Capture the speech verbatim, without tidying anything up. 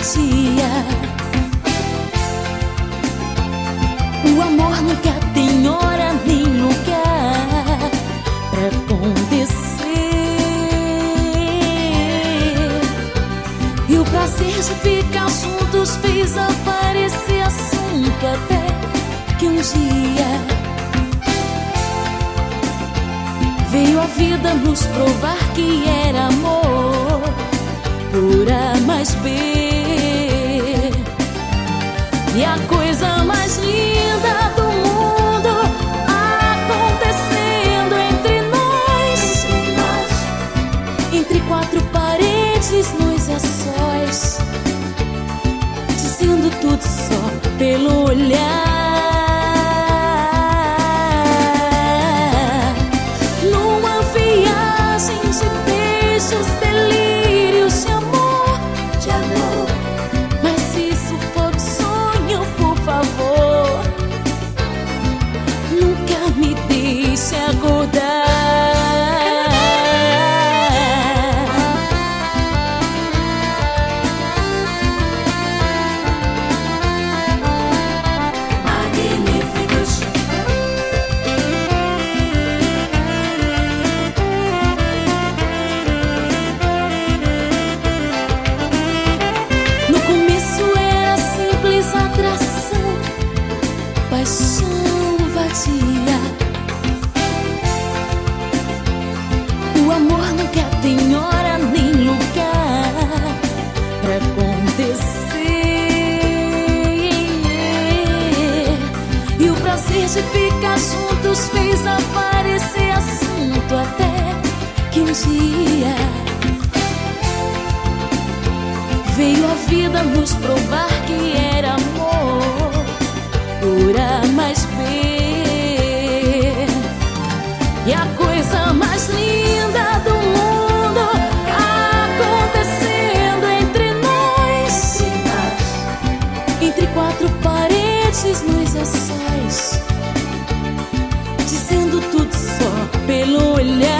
vadia. O amor nunca tem hora nem lugar pra acontecer. E o prazer de ficar juntos fez aparecer assunto até que um dia veio a vida nos provar que era amor por A mais B. E a coisa mais linda do mundo acontecendo entre nós, entre quatro paredes, nós a sós, dizendo tudo só pelo olhar. Delírios de amor, de amor. Mas se isso for sonho, por favor, nunca me deixe acordar. Magníficos. Paixão vadia. O amor nunca tem hora nem lugar pra acontecer. E o prazer de ficar juntos fez aparecer assunto até que um dia veio a vida nos provar que era amor por A mais B. E a coisa mais linda do mundo acontecendo entre nós, entre quatro paredes, nós a sós, dizendo tudo só pelo olhar.